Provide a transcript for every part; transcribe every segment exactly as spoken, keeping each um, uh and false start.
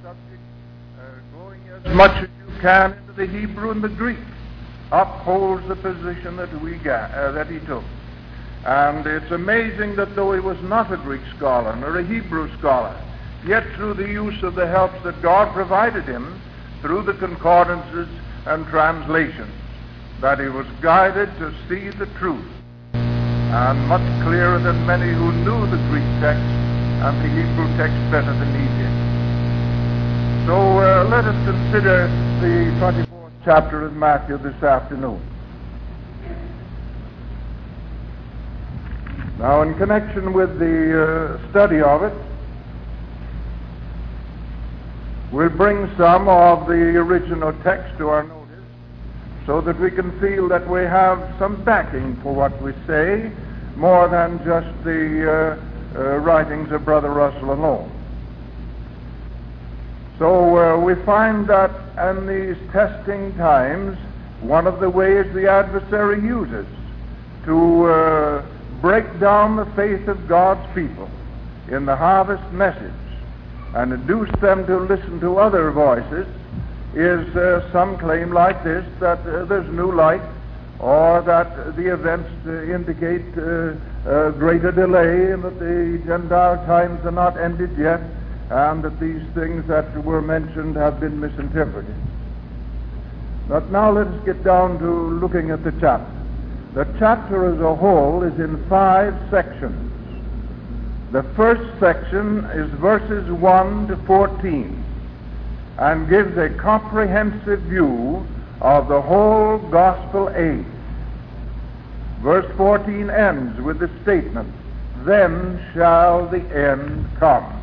subject, uh, going as much as you can into the Hebrew and the Greek, upholds the position that we got, uh, that he took. And it's amazing that though he was not a Greek scholar nor a Hebrew scholar, yet through the use of the helps that God provided him, through the concordances and translations, that he was guided to see the truth, and much clearer than many who knew the Greek text and the Hebrew text better than he did. So uh, let us consider the twenty-fourth chapter of Matthew this afternoon. Now, in connection with the uh, study of it, we'll bring some of the original text to our notice so that we can feel that we have some backing for what we say, more than just the uh, uh, writings of Brother Russell alone. So uh, we find that in these testing times, one of the ways the adversary uses to uh, break down the faith of God's people in the harvest message and induce them to listen to other voices is uh, some claim like this, that uh, there's new light, or that the events uh, indicate uh, uh, greater delay, and that the Gentile times are not ended yet, and that these things that were mentioned have been misinterpreted. But now let us get down to looking at the chapter. The chapter as a whole is in five sections. The first section is verses one to fourteen, and gives a comprehensive view of the whole gospel age. Verse fourteen ends with the statement, "Then shall the end come."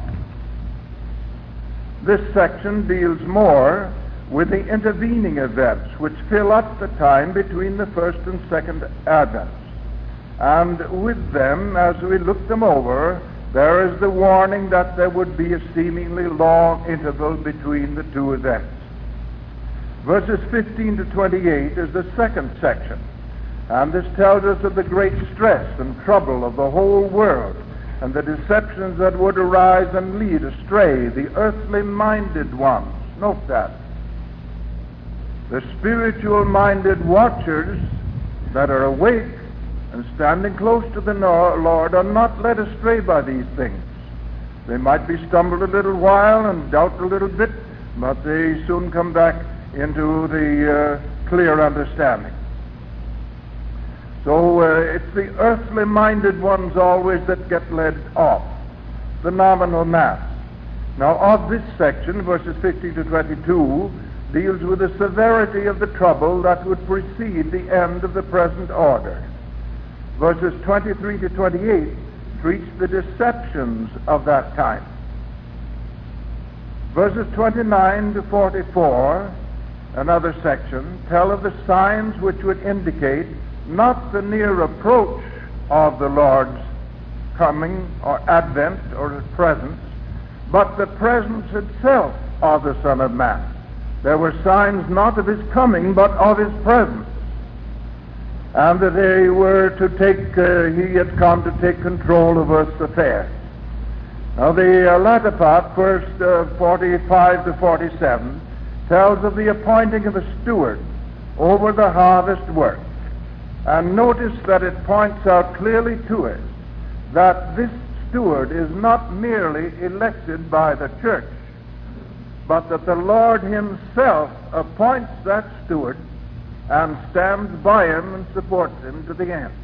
This section deals more with the intervening events which fill up the time between the first and second advents. And with them, as we look them over, there is the warning that there would be a seemingly long interval between the two events. Verses fifteen to twenty-eight is the second section, and this tells us of the great stress and trouble of the whole world, and the deceptions that would arise and lead astray the earthly-minded ones. Note that. The spiritual-minded watchers that are awake and standing close to the Lord are not led astray by these things. They might be stumbled a little while and doubt a little bit, but they soon come back into the uh, clear understanding. So uh, it's the earthly-minded ones always that get led off, the nominal mass. Now, of this section, verses fifteen to twenty-two, deals with the severity of the trouble that would precede the end of the present order. Verses twenty-three to twenty-eight treats the deceptions of that time. Verses twenty-nine to forty-four, another section, tell of the signs which would indicate not the near approach of the Lord's coming or advent or his presence, but the presence itself of the Son of Man. There were signs not of his coming, but of his presence. And that they were to take, uh, he had come to take control of earth's affairs. Now the uh, latter part, verse uh, forty-five to forty-seven, tells of the appointing of a steward over the harvest work. And notice that it points out clearly to us that this steward is not merely elected by the church, but that the Lord himself appoints that steward and stands by him and supports him to the end.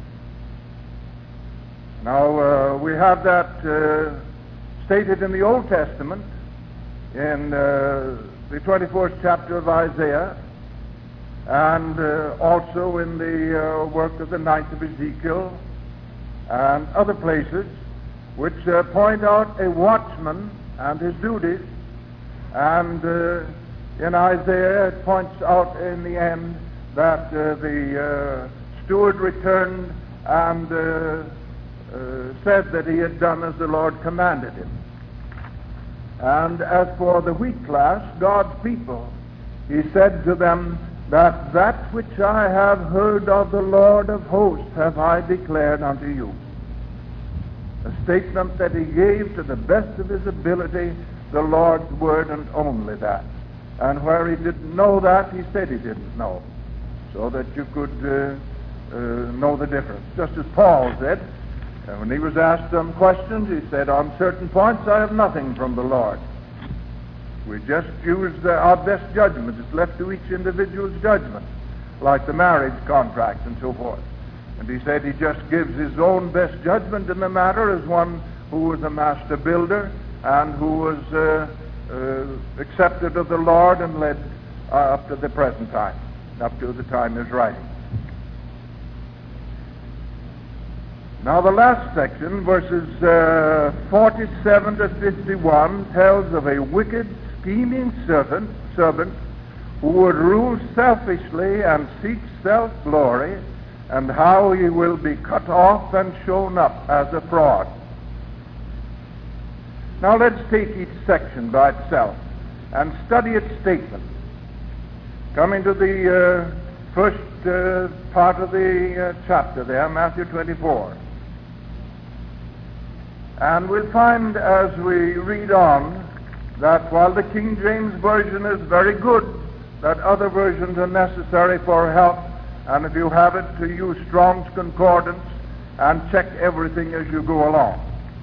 Now, uh, we have that uh, stated in the Old Testament, in uh, the twenty-fourth chapter of Isaiah, and uh, also in the uh, work of the ninth of Ezekiel, and other places, which uh, point out a watchman and his duties. And uh, in Isaiah it points out in the end that uh, the uh, steward returned and uh, uh, said that he had done as the Lord commanded him. And as for the wheat class, God's people, he said to them that that which I have heard of the Lord of hosts have I declared unto you. A statement that he gave to the best of his ability the Lord's word and only that. And where he didn't know that, he said he didn't know, so that you could uh, uh, know the difference. Just as Paul said, and when he was asked some questions, he said, on certain points I have nothing from the Lord. We just use the, our best judgment. It's left to each individual's judgment, like the marriage contract and so forth. And he said he just gives his own best judgment in the matter as one who was a master builder and who was uh, uh, accepted of the Lord and led uh, up to the present time, up to the time of his writing. Now the last section, verses uh, forty-seven to fifty-one, tells of a wicked, scheming servant, servant who would rule selfishly and seek self-glory, and how he will be cut off and shown up as a fraud. Now let's take each section by itself and study its statement. Coming to the uh, first uh, part of the uh, chapter there, Matthew twenty-four. And we'll find as we read on that while the King James Version is very good, that other versions are necessary for help, and if you have it, to use Strong's Concordance and check everything as you go along.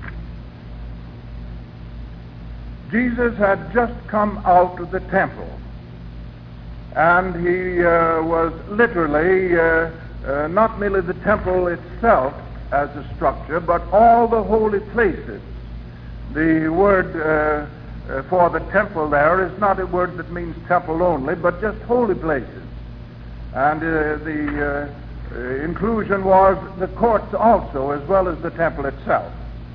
Jesus had just come out of the temple, and he uh, was literally uh, uh, not merely the temple itself as a structure, but all the holy places. The word uh, uh, for the temple there is not a word that means temple only, but just holy places. And uh, the uh, uh, inclusion was the courts also, as well as the temple itself.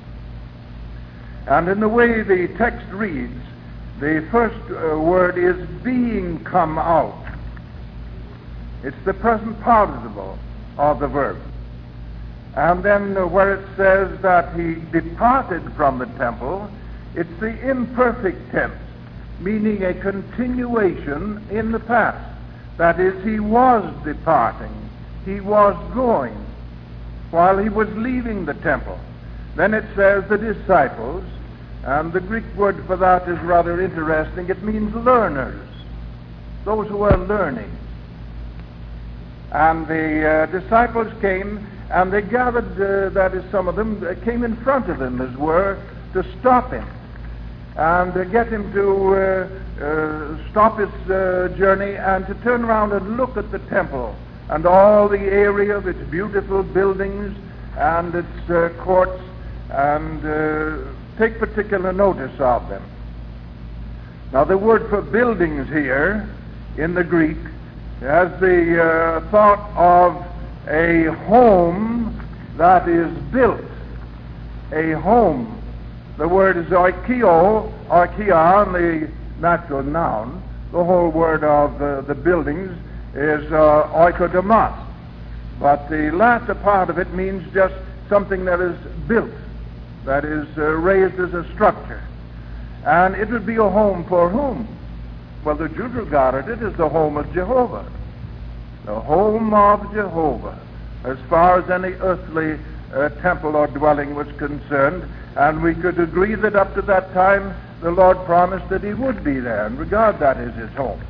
And in the way the text reads, the first uh, word is being come out. It's the present participle of the verb. And then uh, where it says that he departed from the temple, it's the imperfect tense, meaning a continuation in the past. That is, he was departing, he was going, while he was leaving the temple. Then it says the disciples, and the Greek word for that is rather interesting. It means learners, those who are learning. And the uh, disciples came, and they gathered, uh, that is, some of them uh, came in front of him, as were, to stop him and uh, get him to uh, uh, stop his uh, journey and to turn around and look at the temple and all the area of its beautiful buildings and its uh, courts, and uh, take particular notice of them. Now the word for buildings here in the Greek has the uh, thought of a home that is built, a home. The word is oikio, oikia, and the natural noun. The whole word of uh, the buildings is uh, oikodomos. But the latter part of it means just something that is built, that is uh, raised as a structure. And it would be a home for whom? Well, the Jews regarded it as the home of Jehovah. The home of Jehovah, as far as any earthly uh, temple or dwelling was concerned. And we could agree that up to that time the Lord promised that he would be there and regard that as his home.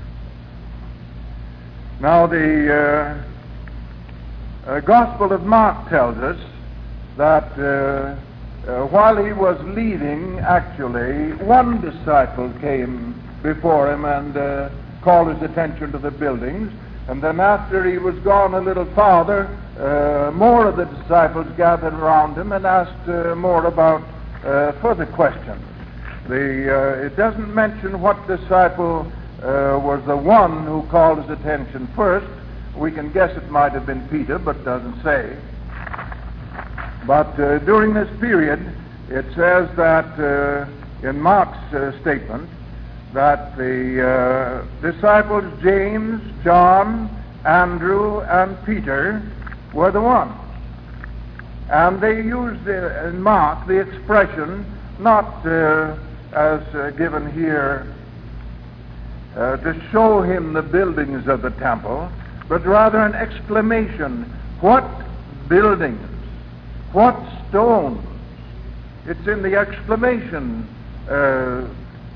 Now the uh, uh, Gospel of Mark tells us that uh, uh, while he was leaving, actually, one disciple came before him and uh, called his attention to the buildings. And then after he was gone a little farther, uh, more of the disciples gathered around him and asked uh, more about uh, further questions. The, uh, it doesn't mention what disciple uh, was the one who called his attention first. We can guess it might have been Peter, but it doesn't say. But uh, during this period, it says that uh, in Mark's uh, statement, that the uh, disciples James, John, Andrew, and Peter were the ones. And they used uh, in Mark the expression not uh, as uh, given here uh, to show him the buildings of the temple, but rather an exclamation. What buildings? What stones? It's in the exclamation uh,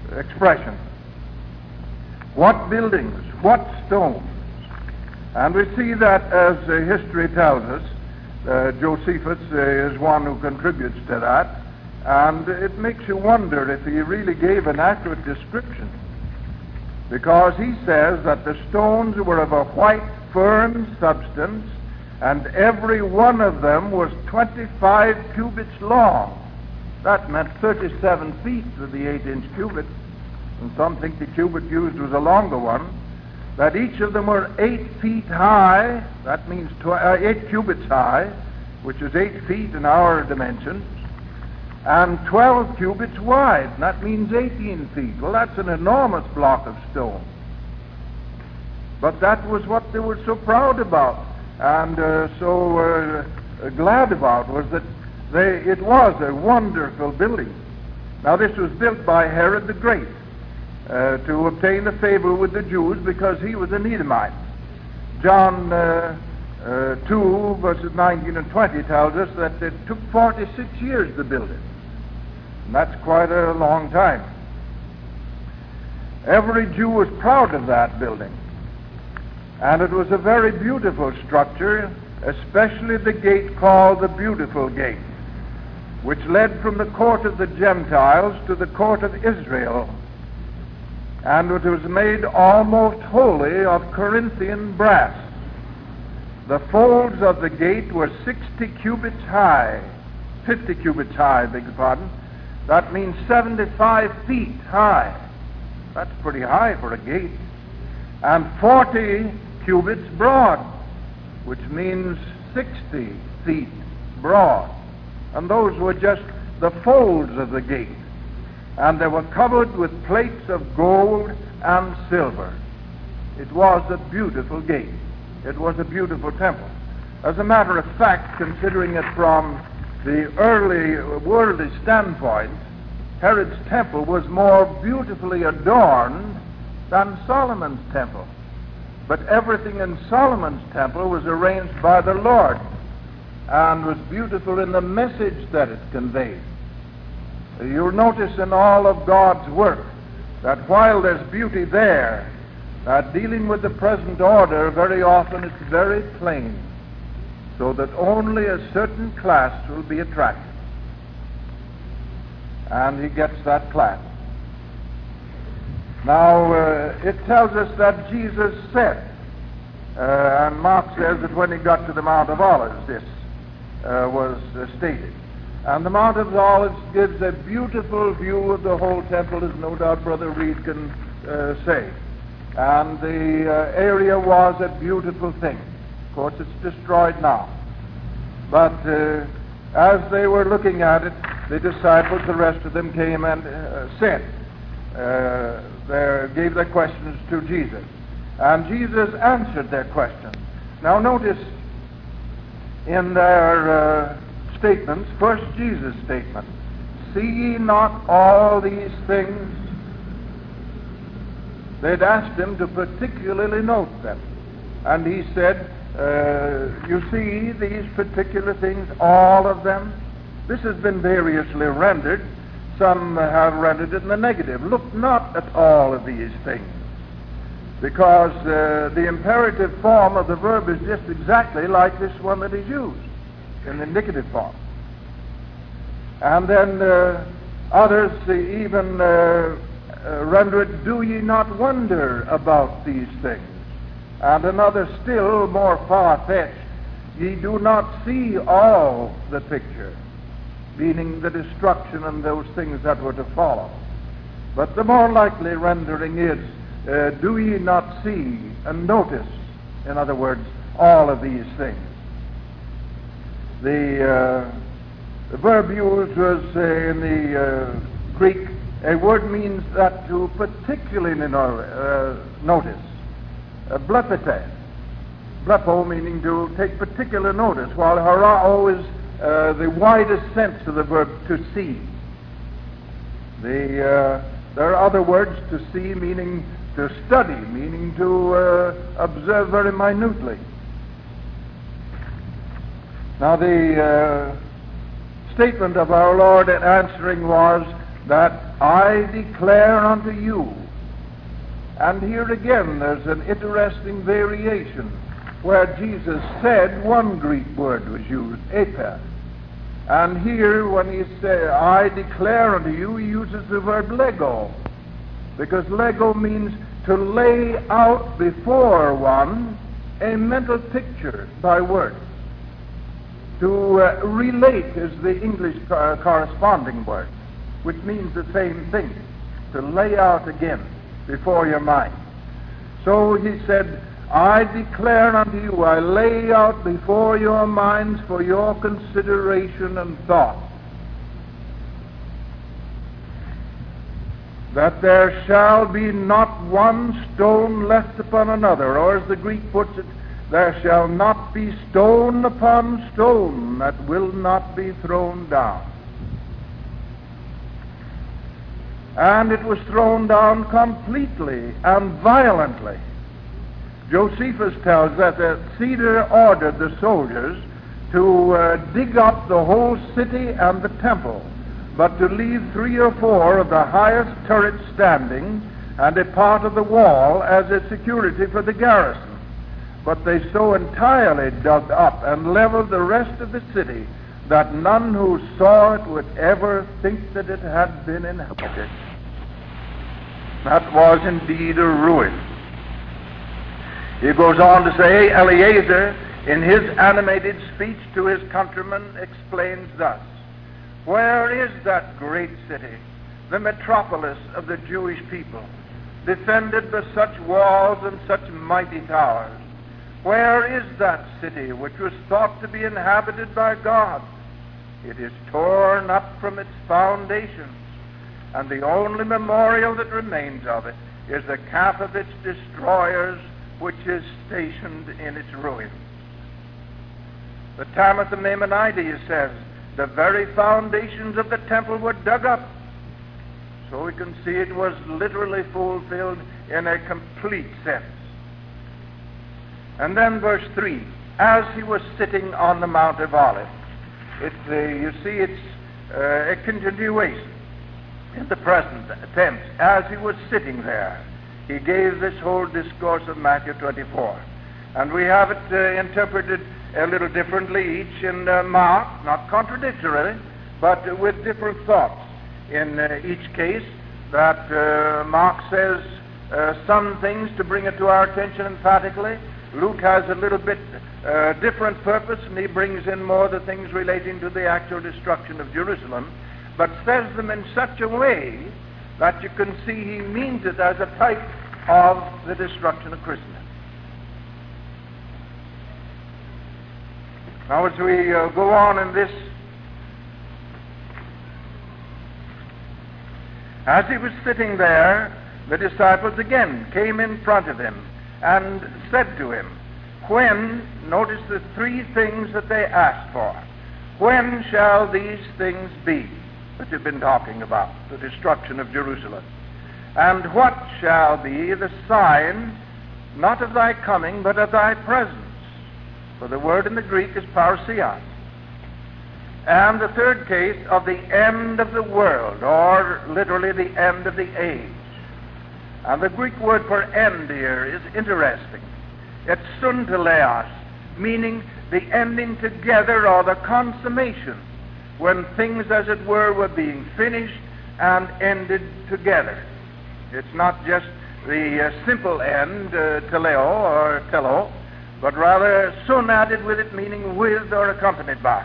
expression. What buildings, what stones. And we see that, as uh, history tells us, uh, Josephus uh, is one who contributes to that, and it makes you wonder if he really gave an accurate description, because he says that the stones were of a white, firm substance, and every one of them was twenty-five cubits long. That meant thirty-seven feet with the eight-inch cubit, and some think the cubit used was a longer one. That each of them were eight feet high. That means tw- uh, eight cubits high, which is eight feet in our dimensions, and twelve cubits wide. And that means eighteen feet. Well, that's an enormous block of stone. But that was what they were so proud about and uh, so uh, glad about, was that they, it was a wonderful building. Now, this was built by Herod the Great uh, to obtain the favor with the Jews, because he was an Edomite. John uh, uh, two, verses nineteen and twenty tells us that it took forty-six years to build it. And that's quite a long time. Every Jew was proud of that building. And it was a very beautiful structure, especially the gate called the Beautiful Gate, which led from the court of the Gentiles to the court of Israel. And it was made almost wholly of Corinthian brass. The folds of the gate were sixty cubits high, fifty cubits high, beg your pardon. That means seventy-five feet high. That's pretty high for a gate. And forty cubits broad, which means sixty feet broad. And those were just the folds of the gate. And they were covered with plates of gold and silver. It was a beautiful gate. It was a beautiful temple. As a matter of fact, considering it from the early worldly standpoint, Herod's temple was more beautifully adorned than Solomon's temple. But everything in Solomon's temple was arranged by the Lord and was beautiful in the message that it conveyed. You'll notice in all of God's work that while there's beauty there, that dealing with the present order, very often it's very plain, so that only a certain class will be attracted. And he gets that class. Now, uh, it tells us that Jesus said, uh, and Mark says that when he got to the Mount of Olives, this uh, was uh, stated. And the Mount of Olives gives a beautiful view of the whole temple, as no doubt Brother Reed can uh, say. And the uh, area was a beautiful thing. Of course, it's destroyed now. But uh, as they were looking at it, the disciples, the rest of them, came and uh, said, uh, they gave their questions to Jesus. And Jesus answered their questions. Now notice in their uh, statements, first Jesus' statement, see ye not all these things? They'd asked him to particularly note them. And he said, uh, you see these particular things, all of them? This has been variously rendered. Some have rendered it in the negative. Look not at all of these things. Because uh, the imperative form of the verb is just exactly like this one that is used in the indicative form. And then uh, others uh, even uh, uh, render it, do ye not wonder about these things? And another still more far-fetched, ye do not see all the picture, meaning the destruction and those things that were to follow. But the more likely rendering is, uh, do ye not see and notice, in other words, all of these things? The, uh, the verb used was uh, in the uh, Greek, a word means that to particularly uh, notice. Uh, blepete, blepo meaning to take particular notice, while harao is uh, the widest sense of the verb to see. The, uh, there are other words, to see meaning to study, meaning to uh, observe very minutely. Now the uh, statement of our Lord in answering was, that I declare unto you. And here again there's an interesting variation where Jesus said one Greek word was used, epe. And here when he says, I declare unto you, he uses the word lego, because lego means to lay out before one a mental picture by words. To uh, relate is the English uh, corresponding word, which means the same thing, to lay out again before your mind. So he said, I declare unto you, I lay out before your minds for your consideration and thought, that there shall be not one stone left upon another, or as the Greek puts it, there shall not be stone upon stone that will not be thrown down. And it was thrown down completely and violently. Josephus tells that that Caesar ordered the soldiers to uh, dig up the whole city and the temple, but to leave three or four of the highest turrets standing and a part of the wall as a security for the garrison. But they so entirely dug up and leveled the rest of the city that none who saw it would ever think that it had been inhabited. That was indeed a ruin. He goes on to say, Eleazar, in his animated speech to his countrymen, explains thus, where is that great city, the metropolis of the Jewish people, defended by such walls and such mighty towers? Where is that city which was thought to be inhabited by God? It is torn up from its foundations, and the only memorial that remains of it is the cap of its destroyers, which is stationed in its ruins. The Talmud of Maimonides says the very foundations of the temple were dug up. So we can see it was literally fulfilled in a complete sense. And then verse three, as he was sitting on the Mount of Olives, it, uh, you see it's uh, a continuation in the present tense. As he was sitting there, he gave this whole discourse of Matthew twenty-four. And we have it uh, interpreted a little differently, each in uh, Mark, not contradictorily, but uh, with different thoughts. In uh, each case, that uh, Mark says uh, some things to bring it to our attention emphatically. Luke has a little bit uh, different purpose, and he brings in more the things relating to the actual destruction of Jerusalem, but says them in such a way that you can see he means it as a type of the destruction of Christendom. Now, as we uh, go on in this, as he was sitting there, the disciples again came in front of him and said to him, when, notice the three things that they asked for, when shall these things be that you've been talking about, the destruction of Jerusalem? And what shall be the sign, not of thy coming, but of thy presence? For the word in the Greek is parousia. And the third case, of the end of the world, or literally the end of the age. And the Greek word for end here is interesting. It's sunteleos, meaning the ending together or the consummation, when things, as it were, were being finished and ended together. It's not just the uh, simple end, uh, teleo or telo, but rather sun added with it, meaning with or accompanied by.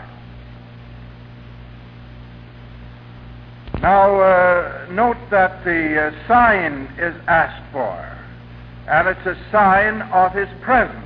Now, uh, note that the uh, sign is asked for, and it's a sign of his presence.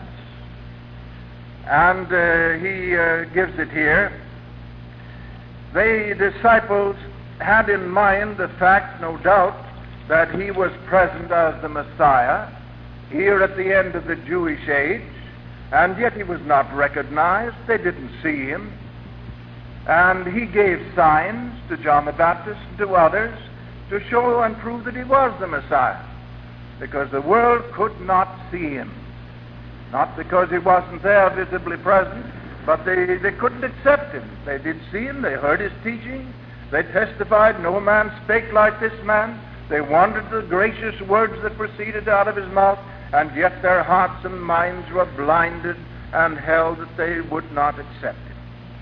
And uh, he uh, gives it here. The disciples had in mind the fact, no doubt, that he was present as the Messiah here at the end of the Jewish age, and yet he was not recognized. They didn't see him. And he gave signs to John the Baptist and to others to show and prove that he was the Messiah, because the world could not see him. Not because he wasn't there visibly present, but they, they couldn't accept him. They did see him, they heard his teaching, They testified, no man spake like this man. They wondered the gracious words that proceeded out of his mouth, and yet their hearts and minds were blinded and held that they would not accept him.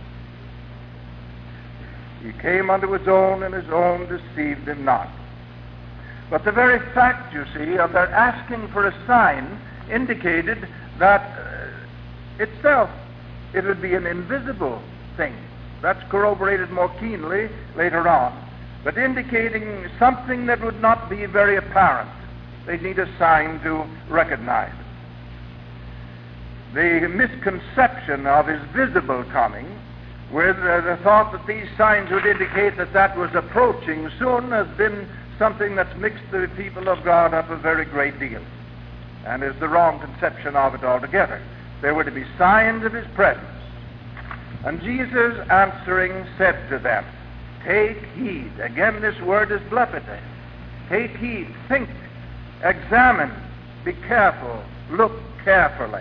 He came unto his own, and his own deceived him not. But the very fact, you see, of their asking for a sign indicated that uh, itself it would be an invisible thing. That's corroborated more keenly later on, but indicating something that would not be very apparent. They'd need a sign to recognize it. The misconception of his visible coming, with uh, the thought that these signs would indicate that that was approaching soon, has been something that's mixed the people of God up a very great deal, and is the wrong conception of it altogether. There were to be signs of his presence. And Jesus answering said to them, take heed. Again, this word is blepete. Take heed, think, examine, be careful, look carefully,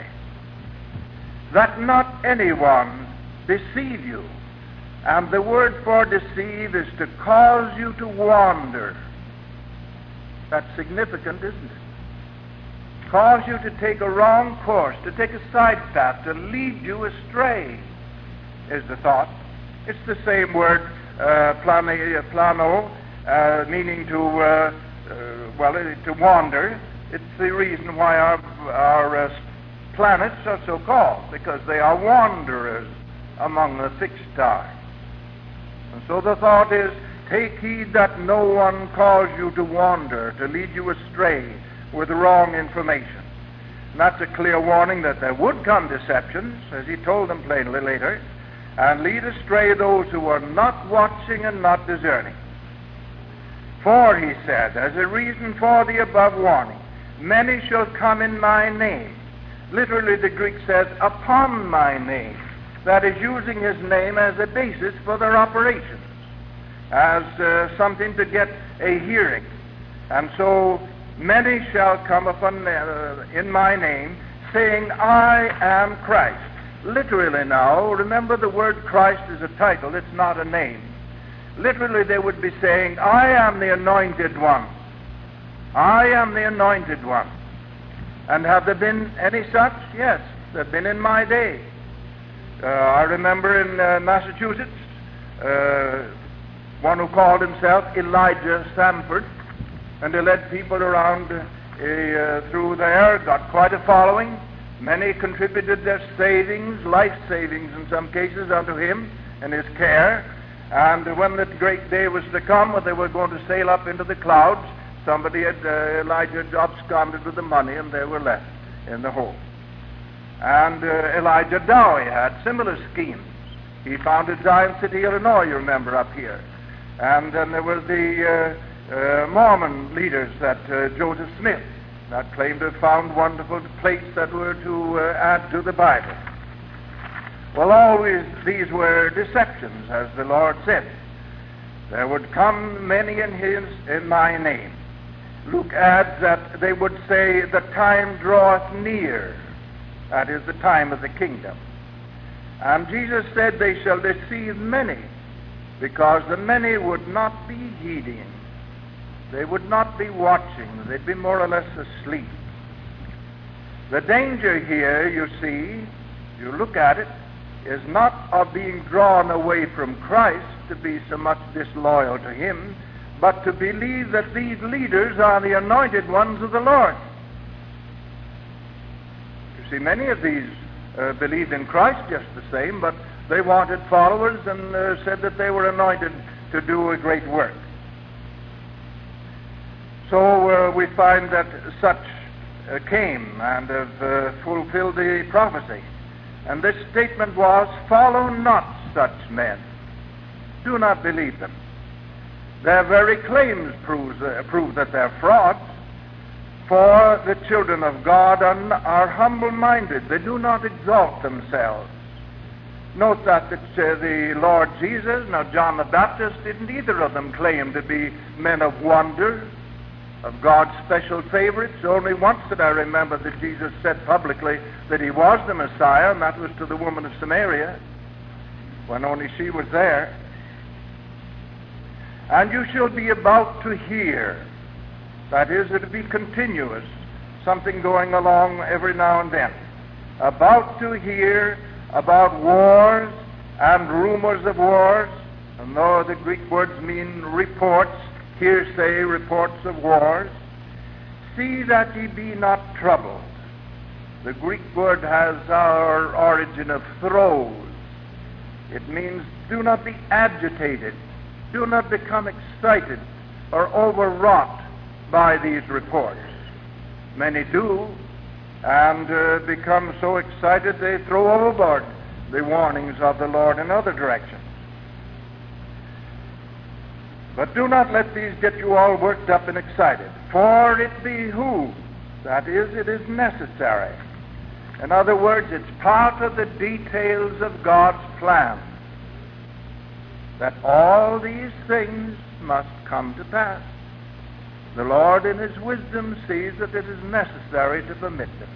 that not anyone deceive you. And the word for deceive is to cause you to wander. That's significant, isn't it? Cause you to take a wrong course, to take a side path, to lead you astray, is the thought. It's the same word, uh, plane, plano, uh, meaning to, uh, uh, well, to wander. It's the reason why our, our uh, planets are so called, because they are wanderers among the fixed stars. And so the thought is, take heed that no one cause you to wander, to lead you astray with wrong information. And that's a clear warning that there would come deceptions, as he told them plainly later, and lead astray those who are not watching and not discerning. For, he said, as a reason for the above warning, many shall come in my name. Literally, the Greek says, upon my name. That is using his name as a basis for their operations, as uh, something to get a hearing. And so, many shall come upon uh, in my name, saying, I am Christ. Literally now, remember the word Christ is a title, it's not a name. Literally they would be saying, I am the anointed one. I am the anointed one. And have there been any such? Yes, there have been in my day. Uh, I remember in uh, Massachusetts, uh, one who called himself Elijah Sanford, and he led people around uh, uh, through there, got quite a following. Many contributed their savings, life savings in some cases, unto him and his care. And when the great day was to come, when they were going to sail up into the clouds, somebody had, uh, Elijah had absconded with the money, and they were left in the hole. And uh, Elijah Dowie had similar schemes. He founded Zion City, Illinois, you remember, up here. And then there was the uh, uh, Mormon leaders, that uh, Joseph Smith, that claimed to have found wonderful plates that were to uh, add to the Bible. Well, always these were deceptions, as the Lord said. There would come many in his, in my name. Luke adds that they would say, the time draweth near. That is the time of the kingdom. And Jesus said, they shall deceive many, because the many would not be heeding. They would not be watching. They'd be more or less asleep. The danger here, you see, you look at it, is not of being drawn away from Christ, to be so much disloyal to him, but to believe that these leaders are the anointed ones of the Lord. You see, many of these uh, believed in Christ just the same, but they wanted followers and uh, said that they were anointed to do a great work. So uh, we find that such uh, came and have uh, fulfilled the prophecy. And this statement was, follow not such men. Do not believe them. Their very claims proves, uh, prove that they're frauds. For the children of God are, are humble-minded. They do not exalt themselves. Note that the, uh, the Lord Jesus, now John the Baptist, didn't either of them claim to be men of wonder, of God's special favorites. Only once did I remember that Jesus said publicly that he was the Messiah, and that was to the woman of Samaria, when only she was there. And you shall be about to hear. That is, it will be continuous, something going along every now and then. About to hear about wars and rumors of wars, and though the Greek words mean reports, hearsay reports of wars, see that ye be not troubled. The Greek word has our origin of throes. It means do not be agitated, do not become excited or overwrought by these reports. Many do, and uh, become so excited they throw overboard the warnings of the Lord in other directions. But do not let these get you all worked up and excited, for it behooves, that is, it is necessary. In other words, it's part of the details of God's plan that all these things must come to pass. The Lord in His wisdom sees that it is necessary to permit them.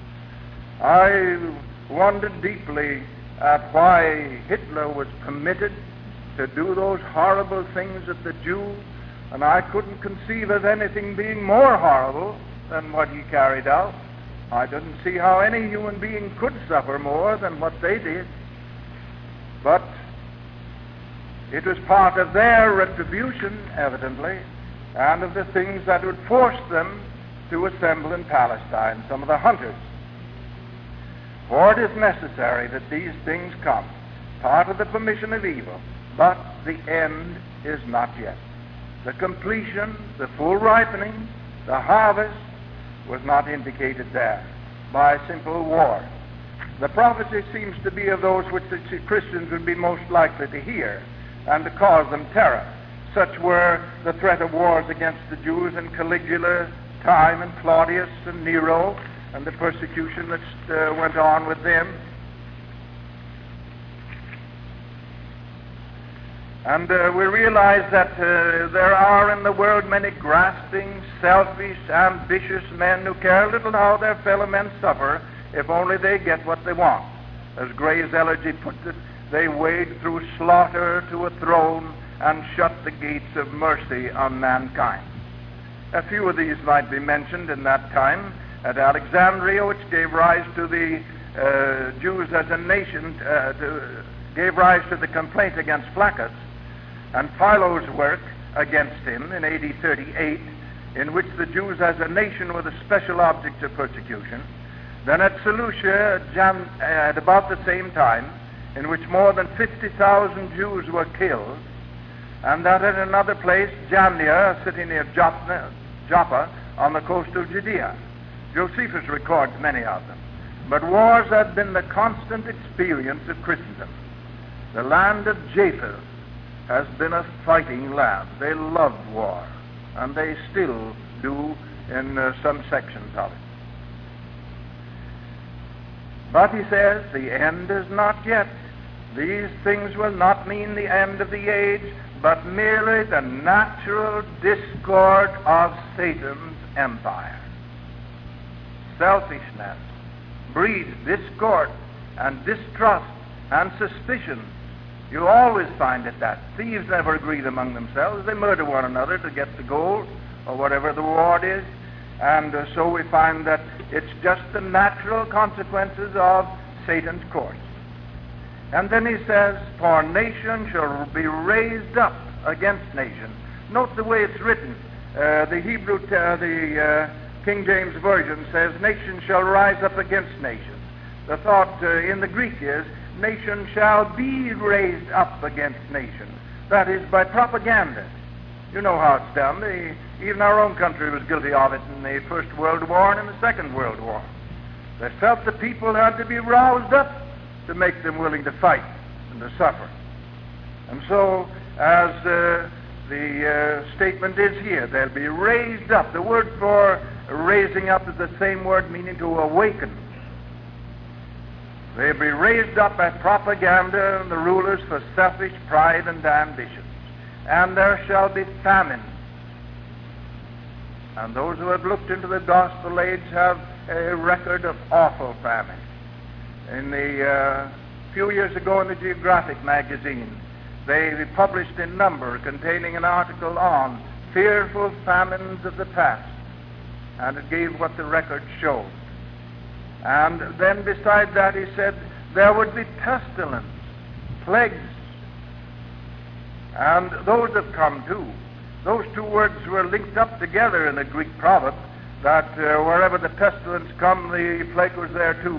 I wondered deeply at why Hitler was permitted to do those horrible things at the Jews, and I couldn't conceive of anything being more horrible than what he carried out. I didn't see how any human being could suffer more than what they did. But it was part of their retribution, evidently, and of the things that would force them to assemble in Palestine, some of the hunters. For it is necessary that these things come, part of the permission of evil, but the end is not yet. The completion, the full ripening, the harvest was not indicated there by simple war. The prophecy seems to be of those which the Christians would be most likely to hear and to cause them terror. Such were the threat of wars against the Jews in Caligula time, and Claudius and Nero, and the persecution that uh, went on with them. And uh, we realize that uh, there are in the world many grasping, selfish, ambitious men who care little how their fellow men suffer if only they get what they want. As Gray's elegy puts it, they wade through slaughter to a throne and shut the gates of mercy on mankind. A few of these might be mentioned in that time. At Alexandria, which gave rise to the uh, Jews as a nation, uh, to, gave rise to the complaint against Flaccus, and Philo's work against him in A D thirty-eight, in which the Jews as a nation were the special object of persecution. Then at Seleucia, Jan- at about the same time, in which more than fifty thousand Jews were killed, and that at another place, Jamnia, a city near Joppa, Joppa on the coast of Judea. Josephus records many of them. But wars had been the constant experience of Christendom. The land of Japheth has been a fighting land. They loved war, and they still do in uh, some sections of it. But he says, the end is not yet. These things will not mean the end of the age, but merely the natural discord of Satan's empire. Selfishness breeds discord and distrust and suspicion. You always find it that. Thieves never agree among themselves. They murder one another to get the gold or whatever the reward is. And uh, so we find that it's just the natural consequences of Satan's course. And then he says, for nation shall be raised up against nation. Note the way it's written. Uh, the Hebrew, uh, the uh, King James Version says, nation shall rise up against nation. The thought uh, in the Greek is, nation shall be raised up against nation. That is, by propaganda. You know how it's done. The, even our own country was guilty of it in the First World War and in the Second World War. They felt the people had to be roused up to make them willing to fight and to suffer. And so, as uh, the uh, statement is here, they'll be raised up. The word for raising up is the same word meaning to awaken. They'll be raised up by propaganda and the rulers for selfish pride and ambition. And there shall be famine. And those who have looked into the gospel age have a record of awful famine. In the uh, few years ago in the Geographic magazine, they published in Number, containing an article on fearful famines of the past, and it gave what the record showed. And then beside that he said there would be pestilence, plagues, and those have come too. Those two words were linked up together in a Greek proverb, that uh, wherever the pestilence come, the plague was there too.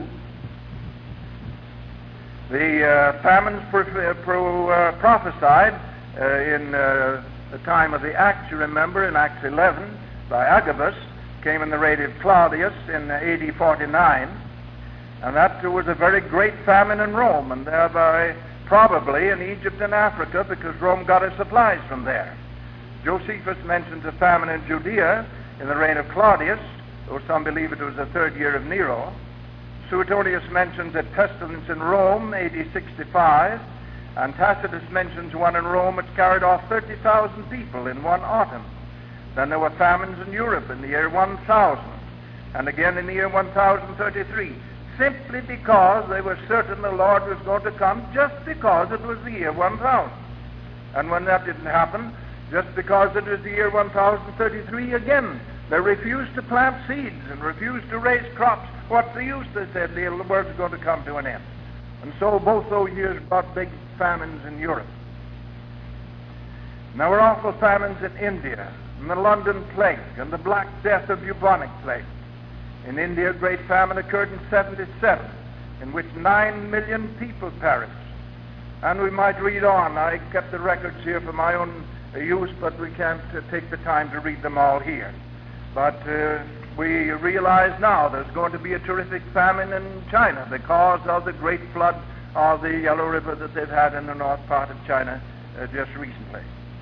The uh, famines pro- pro- uh, prophesied uh, in uh, the time of the Acts, you remember, in Acts eleven, by Agabus, came in the reign of Claudius in A D forty-nine, and that was a very great famine in Rome, and thereby probably in Egypt and Africa, because Rome got its supplies from there. Josephus mentions a famine in Judea in the reign of Claudius, though some believe it was the third year of Nero. Suetonius mentions a pestilence in Rome, A D sixty-five, and Tacitus mentions one in Rome which carried off thirty thousand people in one autumn. Then there were famines in Europe in the year one thousand, and again in the year one thousand thirty-three, simply because they were certain the Lord was going to come, just because it was the year one thousand. And when that didn't happen, just because it was the year one thousand thirty-three again, they refused to plant seeds and refused to raise crops. What's the use, they said, the world's going to come to an end. And so both those years brought big famines in Europe. And there were awful famines in India, and the London plague, and the Black Death or bubonic plague. In India, a great famine occurred in seventy-seven, in which nine million people perished. And we might read on. I kept the records here for my own use, but we can't uh, take the time to read them all here. But uh, we realize now there's going to be a terrific famine in China because of the great flood of the Yellow River that they've had in the north part of China uh, just recently.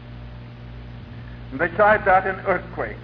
And besides that, in earthquakes.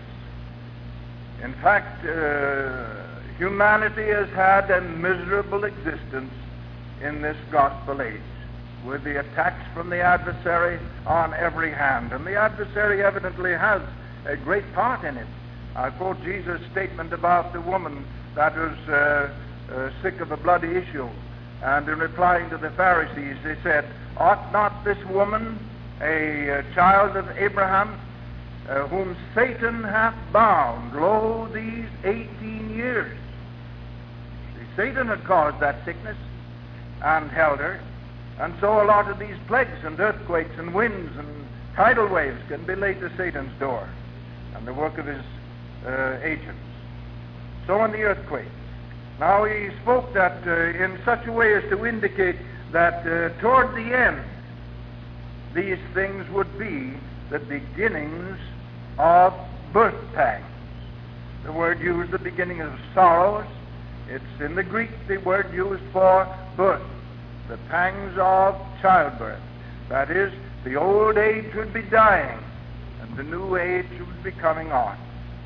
In fact, uh, humanity has had a miserable existence in this gospel age, with the attacks from the adversary on every hand. And the adversary evidently has a great part in it. I quote Jesus' statement about the woman that was uh, uh, sick of a bloody issue. And in replying to the Pharisees, they said, ought not this woman, a, a child of Abraham, uh, whom Satan hath bound, lo, these eighteen years? See, Satan had caused that sickness and held her. And so a lot of these plagues and earthquakes and winds and tidal waves can be laid to Satan's door and the work of his uh, agents. So in the earthquake. Now he spoke that uh, in such a way as to indicate that uh, toward the end these things would be the beginnings of birth pangs. The word used, the beginning of sorrows, it's in the Greek the word used for birth. The pangs of childbirth. That is, the old age would be dying, and the new age would be coming on.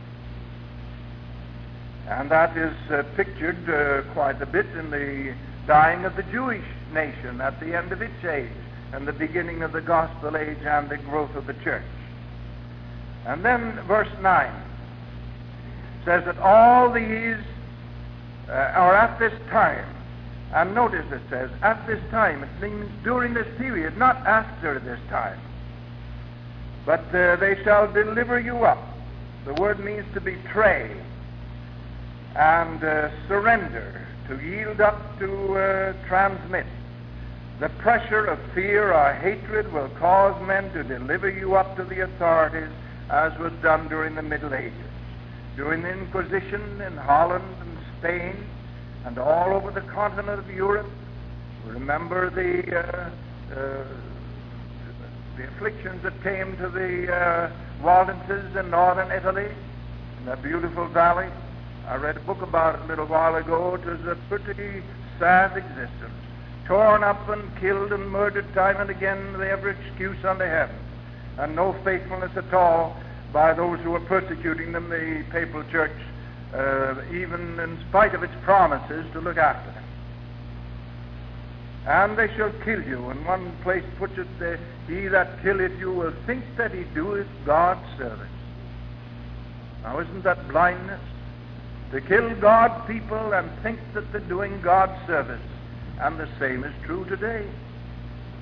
And that is uh, pictured uh, quite a bit in the dying of the Jewish nation at the end of its age, and the beginning of the gospel age and the growth of the church. And then verse nine says that all these uh, are at this time. And notice it says, at this time. It means during this period, not after this time. But uh, they shall deliver you up. The word means to betray and uh, surrender, to yield up, to uh, transmit. The pressure of fear or hatred will cause men to deliver you up to the authorities, as was done during the Middle Ages. During the Inquisition in Holland and Spain, and all over the continent of Europe. Remember the uh, uh, the afflictions that came to the uh, Waldenses in northern Italy, in that beautiful valley. I read a book about it a little while ago. It was a pretty sad existence. Torn up and killed and murdered time and again, with every excuse under heaven, and no faithfulness at all by those who were persecuting them, the papal church, Uh, even in spite of its promises to look after them. And they shall kill you. And one place puts it, uh, he that killeth you will think that he doeth God's service. Now isn't that blindness? To kill God's people and think that they're doing God's service. And the same is true today.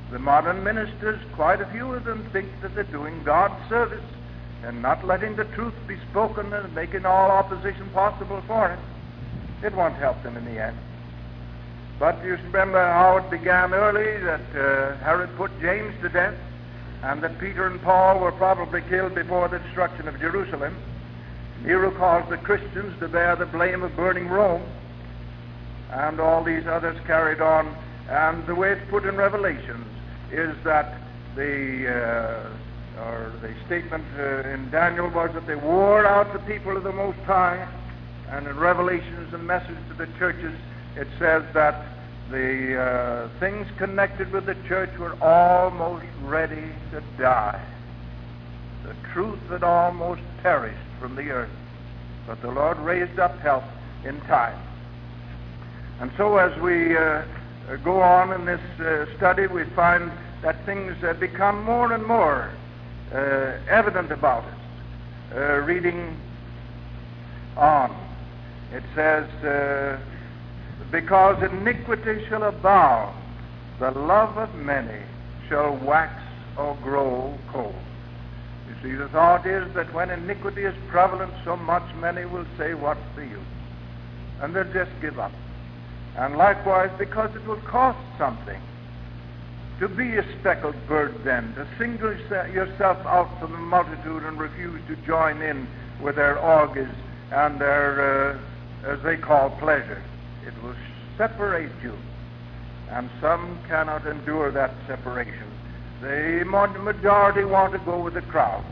The modern ministers, quite a few of them, think that they're doing God's service and not letting the truth be spoken and making all opposition possible for it. It won't help them in the end. But you remember how it began early, that uh, Herod put James to death, and that Peter and Paul were probably killed before the destruction of Jerusalem. Nero caused the Christians to bear the blame of burning Rome, and all these others carried on. And the way it's put in Revelations is that the uh, or the statement uh, in Daniel was that they wore out the people of the Most High, and in Revelations, the message to the churches, it says that the uh, things connected with the church were almost ready to die. The truth had almost perished from the earth, but the Lord raised up help in time. And so as we uh, go on in this uh, study, we find that things uh, become more and more uh, evident about us. Uh, reading on, it says, uh, because iniquity shall abound, the love of many shall wax or grow cold. You see, the thought is that when iniquity is prevalent so much, many will say, what's the use? And they'll just give up. And likewise, because it will cost something to be a speckled bird then, to single yourself out from the multitude and refuse to join in with their orgies and their, uh, as they call, pleasure. It will separate you, and some cannot endure that separation. The majority want to go with the crowd.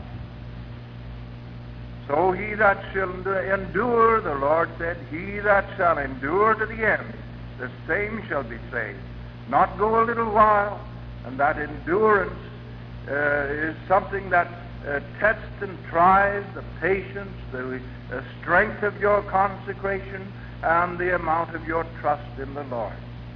So he that shall endure, the Lord said, he that shall endure to the end, the same shall be saved. Not go a little while, and that endurance uh, is something that uh, tests and tries the patience, the uh, strength of your consecration, and the amount of your trust in the Lord.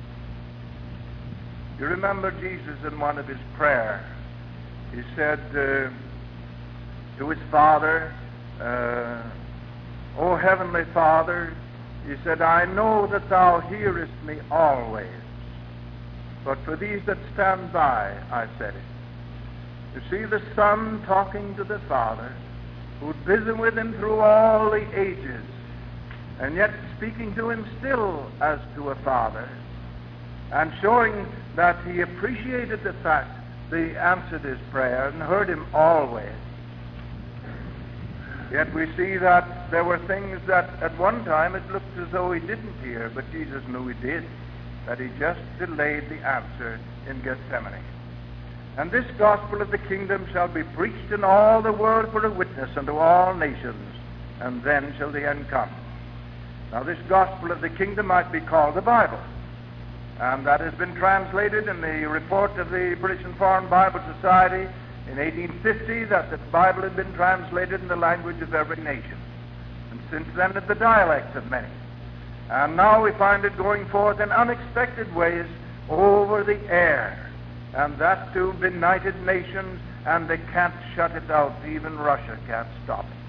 You remember Jesus in one of his prayers. He said uh, to his Father, uh, O Heavenly Father, he said, I know that thou hearest me always, but for these that stand by, I said it. You see the Son talking to the Father, who'd been with him through all the ages, and yet speaking to him still as to a father, and showing that he appreciated the fact that he answered his prayer and heard him always. Yet we see that there were things that at one time it looked as though he didn't hear, but Jesus knew he did, that he just delayed the answer in Gethsemane. And this gospel of the kingdom shall be preached in all the world for a witness unto all nations, and then shall the end come. Now this gospel of the kingdom might be called the Bible, and that has been translated in the report of the British and Foreign Bible Society in eighteen fifty, that the Bible had been translated in the language of every nation, and since then in the dialects of many. And now we find it going forth in unexpected ways over the air, and that to benighted nations, and they can't shut it out. Even Russia can't stop it.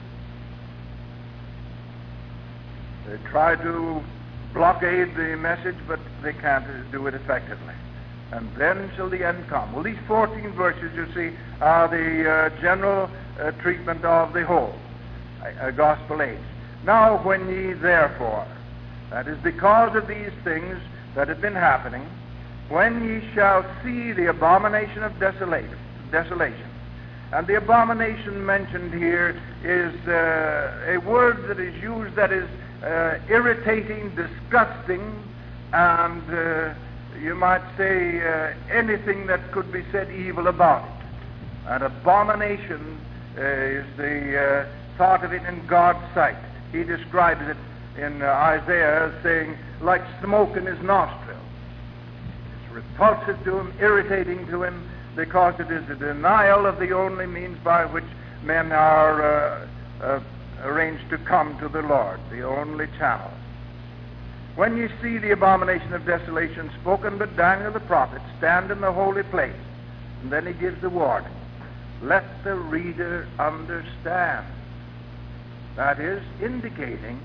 They try to blockade the message, but they can't do it effectively. And then shall the end come. Well, these fourteen verses, you see, are the uh, general uh, treatment of the whole uh, gospel age. Now, when ye therefore, that is because of these things that have been happening, when ye shall see the abomination of desolation, desolation. And the abomination mentioned here is uh, a word that is used that is uh, irritating, disgusting, and uh, you might say uh, anything that could be said evil about it. An abomination uh, is the uh, thought of it in God's sight. He describes it in uh, Isaiah as saying, like smoke in his nostril. It's repulsive to him, irritating to him, because it is a denial of the only means by which men are uh, uh, arranged to come to the Lord, the only channel. When you see the abomination of desolation spoken by Daniel the prophet, stand in the holy place. And then he gives the warning. Let the reader understand. That is, indicating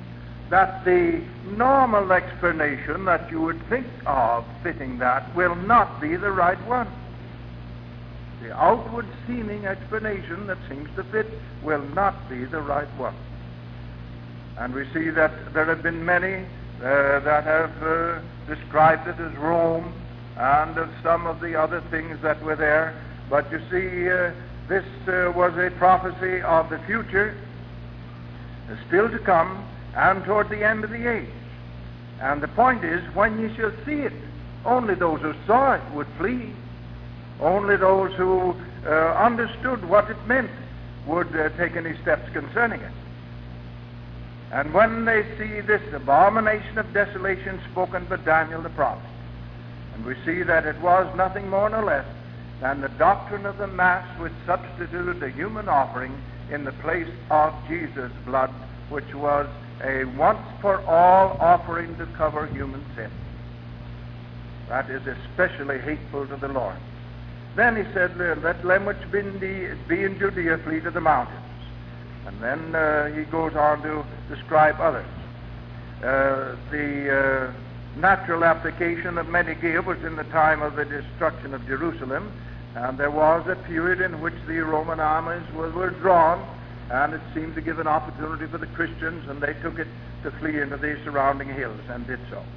that the normal explanation that you would think of fitting that will not be the right one. The outward seeming explanation that seems to fit will not be the right one. And we see that there have been many uh, that have uh, described it as Rome and of some of the other things that were there. But you see, uh, this uh, was a prophecy of the future, uh, still to come, and toward the end of the age. And the point is, when you shall see it, only those who saw it would flee. Only those who uh, understood what it meant would uh, take any steps concerning it. And when they see this abomination of desolation spoken by Daniel the prophet, and we see that it was nothing more nor less than the doctrine of the Mass which substituted a human offering in the place of Jesus' blood, which was a once-for-all offering to cover human sin. That is especially hateful to the Lord. Then he said, let them which be in, the, be in Judea flee to the mountains. And then uh, he goes on to describe others. Uh, the uh, natural application that many gave was in the time of the destruction of Jerusalem, and there was a period in which the Roman armies were, were drawn, and it seemed to give an opportunity for the Christians, and they took it to flee into the surrounding hills, and did so.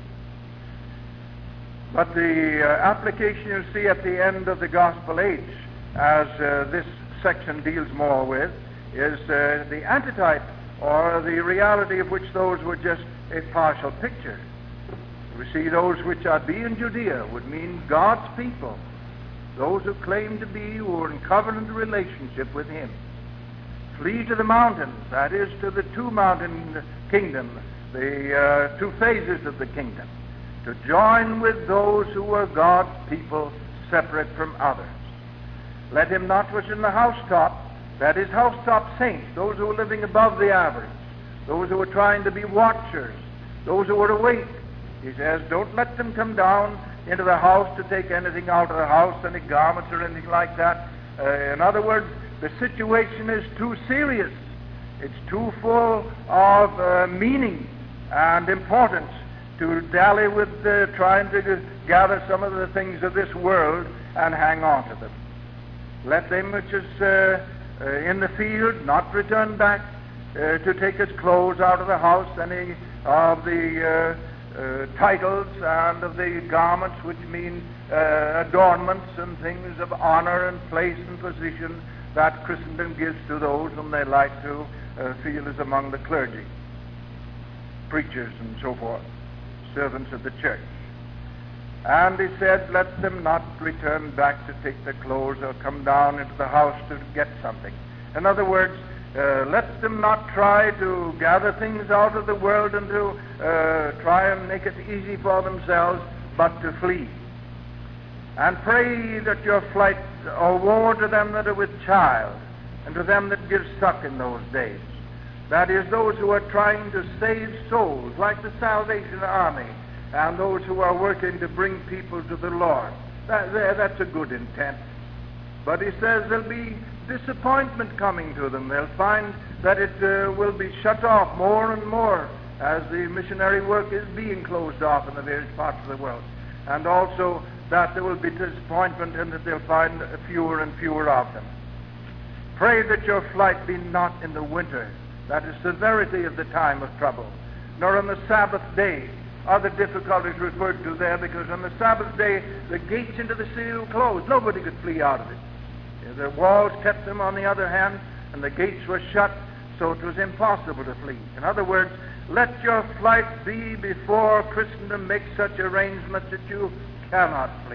But the uh, application you see at the end of the gospel age, as uh, this section deals more with, is uh, the antitype, or the reality of which those were just a partial picture. We see those which are be in Judea would mean God's people, those who claim to be, who are in covenant relationship with Him. Flee to the mountains, that is, to the two mountain kingdom, the uh, two phases of the kingdom, to join with those who are God's people, separate from others. Let him not which in the housetop, that is, housetop saints, those who are living above the average, those who are trying to be watchers, those who are awake. He says, don't let them come down into the house to take anything out of the house, any garments or anything like that. Uh, in other words, the situation is too serious. It's too full of uh, meaning and importance to dally with uh, trying to gather some of the things of this world and hang on to them. Let them which is uh, uh, in the field not return back uh, to take his clothes out of the house, any of the uh, uh, titles and of the garments which mean uh, adornments and things of honor and place and position that Christendom gives to those whom they like to uh, feel as among the clergy, preachers and so forth, servants of the church. And he said, let them not return back to take their clothes or come down into the house to get something. In other words, uh, let them not try to gather things out of the world and to uh, try and make it easy for themselves, but to flee. And pray that your flight, or woe to them that are with child, and to them that give suck in those days. That is, those who are trying to save souls, like the Salvation Army, and those who are working to bring people to the Lord. That, that's a good intent. But he says there'll be disappointment coming to them. They'll find that it uh, will be shut off more and more as the missionary work is being closed off in the various parts of the world. And also that there will be disappointment and that they'll find fewer and fewer of them. Pray that your flight be not in the winter, that is severity of the time of trouble, nor on the Sabbath day. Other difficulties referred to there, because on the Sabbath day the gates into the city were closed. Nobody could flee out of it. The walls kept them on the other hand, and the gates were shut, so it was impossible to flee. In other words, let your flight be before Christendom makes such arrangements that you cannot flee.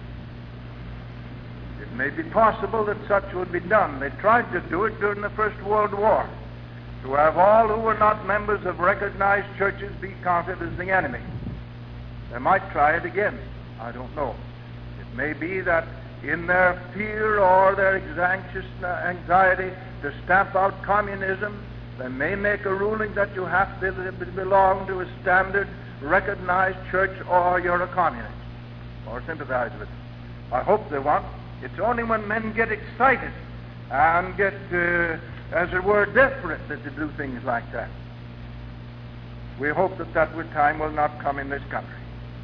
It may be possible that such would be done. They tried to do it during the First World War, to have all who were not members of recognized churches be counted as the enemy. They might try it again. I don't know. It may be that in their fear or their anxious anxiety to stamp out communism, they may make a ruling that you have to belong to a standard recognized church or you're a communist or sympathize with it. I hope they won't. It's only when men get excited and get, uh, as it were, desperate that they do things like that. We hope that that time will not come in this country.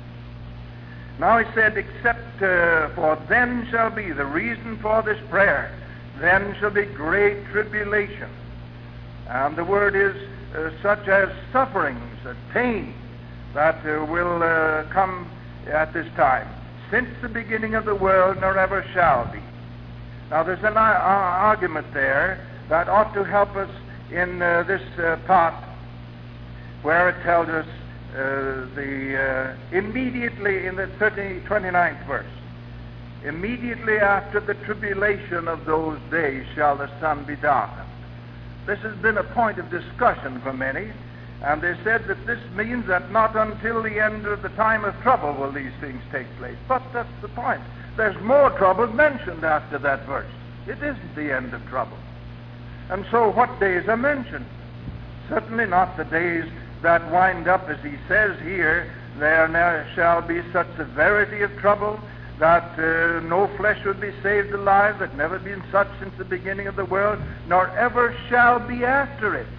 Now he said, except uh, for then shall be the reason for this prayer, then shall be great tribulation. And the word is uh, such as sufferings and pain that uh, will uh, come at this time, since the beginning of the world, nor ever shall be. Now there's an uh, argument there that ought to help us in uh, this uh, part, where it tells us uh, the uh, immediately in the thirty, twenty-ninth verse, immediately after the tribulation of those days shall the sun be darkened. This has been a point of discussion for many, and they said that this means that not until the end of the time of trouble will these things take place. But that's the point. There's more trouble mentioned after that verse. It isn't the end of trouble. And so what days are mentioned? Certainly not the days that wind up, as he says here, there now shall be such severity of trouble that uh, no flesh would be saved alive, that never been such since the beginning of the world, nor ever shall be after it.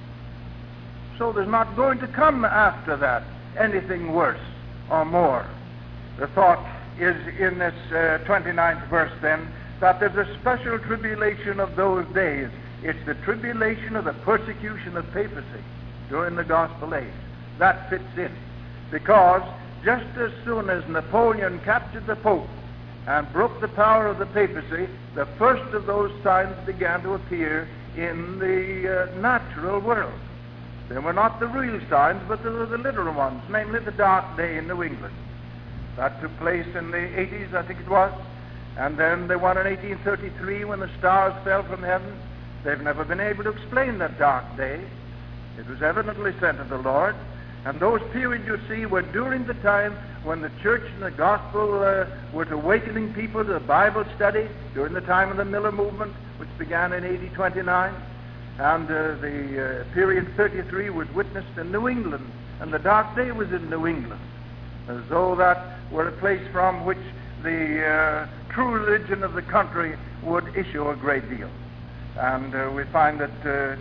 So there's not going to come after that anything worse or more. The thought is in this uh, twenty-ninth verse then, that there's a special tribulation of those days. It's the tribulation of the persecution of papacy during the gospel age. That fits in. Because just as soon as Napoleon captured the Pope and broke the power of the papacy, the first of those signs began to appear in the uh, natural world. They were not the real signs, but they were the literal ones, namely the dark day in New England. That took place in the eighties, I think it was. And then the one in eighteen thirty-three when the stars fell from heaven. They've never been able to explain that dark day. It was evidently sent of the Lord. And those periods, you see, were during the time when the church and the gospel uh, were awakening people to the Bible study, during the time of the Miller movement, which began in A D twenty-nine. And uh, the uh, period thirty-three was witnessed in New England, and the dark day was in New England, as though that were a place from which the uh, true religion of the country would issue a great deal. And uh, we find that uh,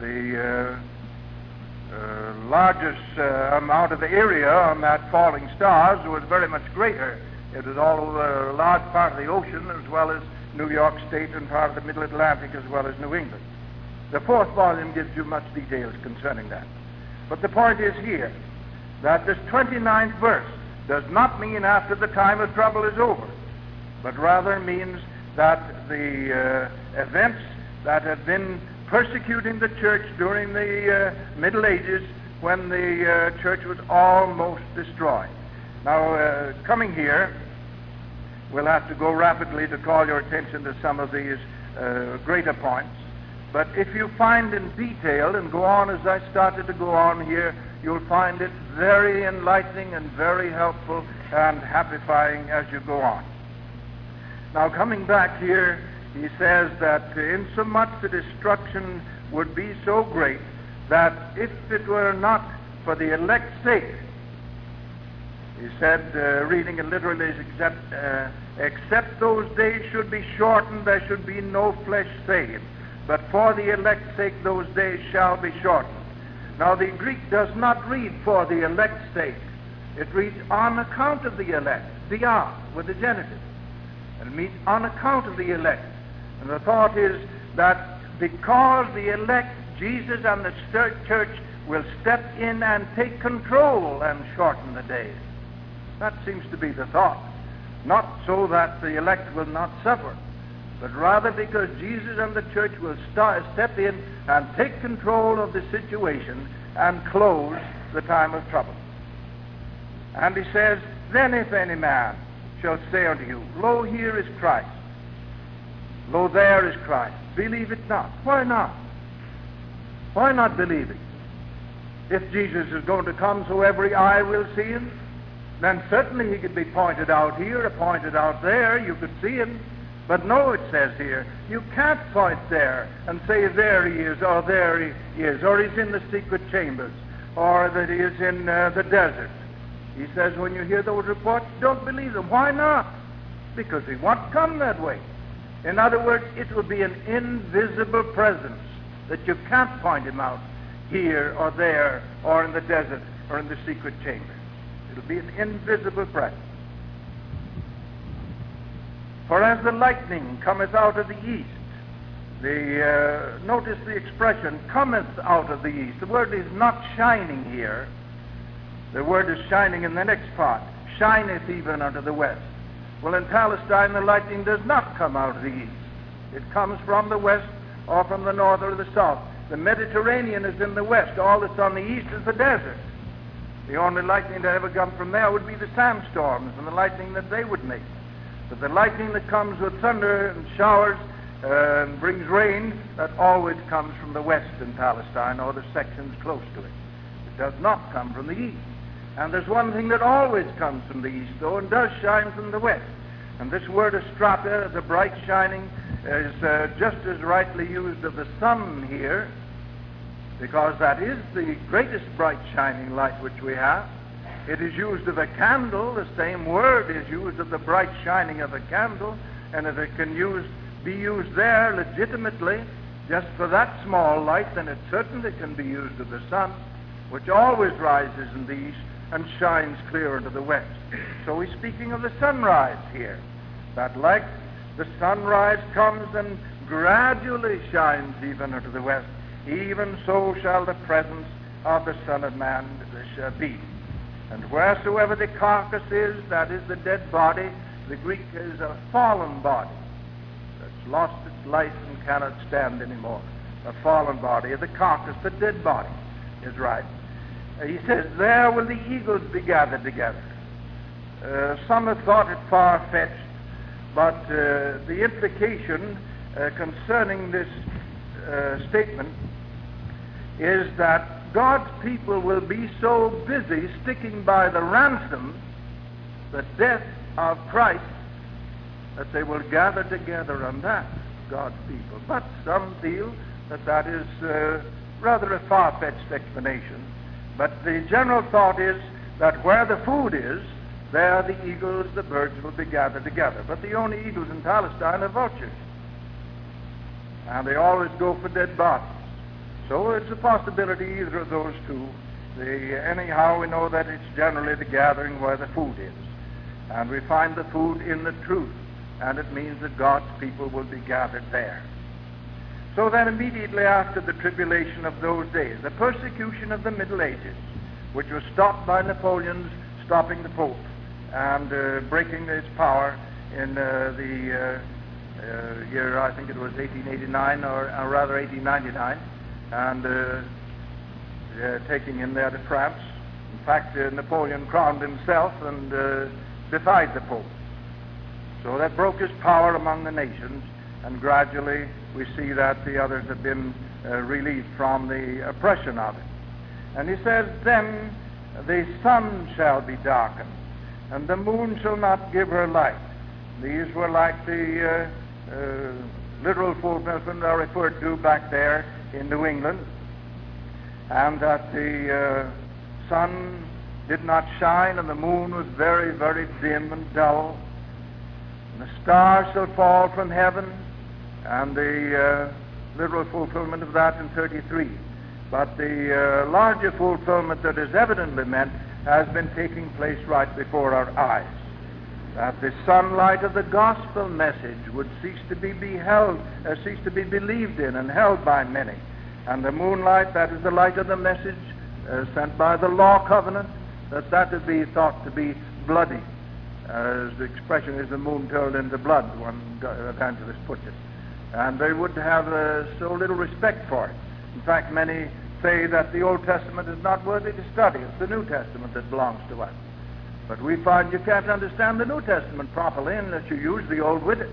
the uh, uh, largest uh, amount of the area on that falling stars was very much greater. It was all a large part of the ocean, as well as New York State and part of the Middle Atlantic, as well as New England. The fourth volume gives you much details concerning that. But the point is here that this twenty-ninth verse does not mean after the time of trouble is over, but rather means that the uh, events that have been persecuting the church during the uh, Middle Ages, when the uh, church was almost destroyed. Now, uh, coming here, we'll have to go rapidly to call your attention to some of these uh, greater points. But if you find in detail, and go on as I started to go on here, you'll find it very enlightening and very helpful and happifying as you go on. Now, coming back here, he says that insomuch the destruction would be so great that if it were not for the elect's sake, he said, uh, reading it literally, except, uh, except those days should be shortened, there should be no flesh saved. But for the elect's sake, those days shall be shortened. Now, the Greek does not read for the elect's sake. It reads on account of the elect, dia, with the genitive. And it means on account of the elect. And the thought is that because the elect, Jesus and the church, will step in and take control and shorten the days. That seems to be the thought. Not so that the elect will not suffer, but rather because Jesus and the church will start, step in and take control of the situation and close the time of trouble. And he says, then if any man shall say unto you, lo, here is Christ, lo, there is Christ, believe it not. Why not? Why not believe it? If Jesus is going to come so every eye will see him, then certainly he could be pointed out here or pointed out there. You could see him. But no, it says here, you can't point there and say there he is, or there he is, or he's in the secret chambers, or that he is in uh, the desert. He says when you hear those reports, don't believe them. Why not? Because he won't come that way. In other words, it will be an invisible presence that you can't point him out. here or there or in the desert or in the secret chamber. It'll be an invisible presence. For as the lightning cometh out of the east, the uh, notice the expression cometh out of the east. The word is not shining here. The word is shining in the next part. Shineth even unto the west. Well, in Palestine, the lightning does not come out of the east. It comes from the west or from the north or the south. The Mediterranean is in the west. All that's on the east is the desert. The only lightning that ever come from there would be the sandstorms and the lightning that they would make. But the lightning that comes with thunder and showers uh, and brings rain, that always comes from the west in Palestine or the sections close to it. It does not come from the east. And there's one thing that always comes from the east, though, and does shine from the west. And this word astrata, the bright shining, is uh, just as rightly used of the sun here, because that is the greatest bright shining light which we have. It is used of a candle. The same word is used of the bright shining of a candle, and if it can use, be used there legitimately just for that small light, then it certainly can be used of the sun, which always rises in the east and shines clear into the west. So he's speaking of the sunrise here. That like the sunrise comes and gradually shines even into the west, even so shall the presence of the Son of Man be. And wheresoever the carcass is, that is the dead body, the Greek is a fallen body that's lost its life and cannot stand anymore. A fallen body, the carcass, the dead body is right. Uh, he says, there will the eagles be gathered together. Uh, some have thought it far-fetched, but uh, the implication uh, concerning this uh, statement is that God's people will be so busy sticking by the ransom, the death of Christ, that they will gather together on that, God's people. But some feel that that is uh, rather a far-fetched explanation. But the general thought is that where the food is, there the eagles, the birds will be gathered together. But the only eagles in Palestine are vultures. And they always go for dead bodies. So it's a possibility either of those two. The, anyhow, we know that it's generally the gathering where the food is. And we find the food in the truth. And it means that God's people will be gathered there. So then immediately after the tribulation of those days, the persecution of the Middle Ages, which was stopped by Napoleon's stopping the Pope and uh, breaking his power in uh, the uh, uh, year, I think it was eighteen eighty-nine, or, or rather eighteen ninety-nine, and uh, uh, taking him there to France. In fact, uh, Napoleon crowned himself and uh, defied the Pope. So that broke his power among the nations, and gradually we see that the others have been uh, relieved from the oppression of it. And he says, then the sun shall be darkened, and the moon shall not give her light. These were like the uh, uh, literal fulfillment I referred to back there in New England, and that the uh, sun did not shine, and the moon was very, very dim and dull. And the stars shall fall from heaven, and the uh, literal fulfillment of that in thirty-three. But the uh, larger fulfillment that is evidently meant has been taking place right before our eyes. That the sunlight of the gospel message would cease to be beheld, uh, cease to be believed in and held by many. And the moonlight, that is the light of the message uh, sent by the law covenant, that that would be thought to be bloody. As the expression is, the moon turned into blood, one evangelist puts it. And they would have uh, so little respect for it. In fact, many say that the Old Testament is not worthy to study. It's the New Testament that belongs to us. But we find you can't understand the New Testament properly unless you use the Old with it.